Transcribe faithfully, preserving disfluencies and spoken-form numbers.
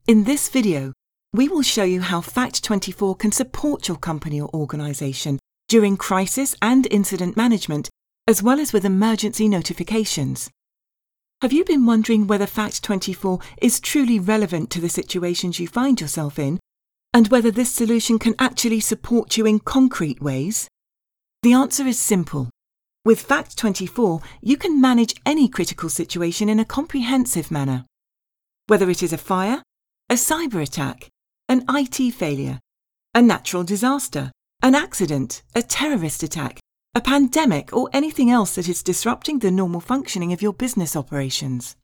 In this video, we will show you how Fact twenty-four can support your company or organisation during crisis and incident management, as well as with emergency notifications. Have you been wondering whether Fact twenty-four is truly relevant to the situations you find yourself in, and whether this solution can actually support you in concrete ways? The answer is simple. With Fact twenty-four, you can manage any critical situation in a comprehensive manner. Whether it is a fire, a cyber attack, an I T failure, a natural disaster, an accident, a terrorist attack, a pandemic, or anything else that is disrupting the normal functioning of your business operations.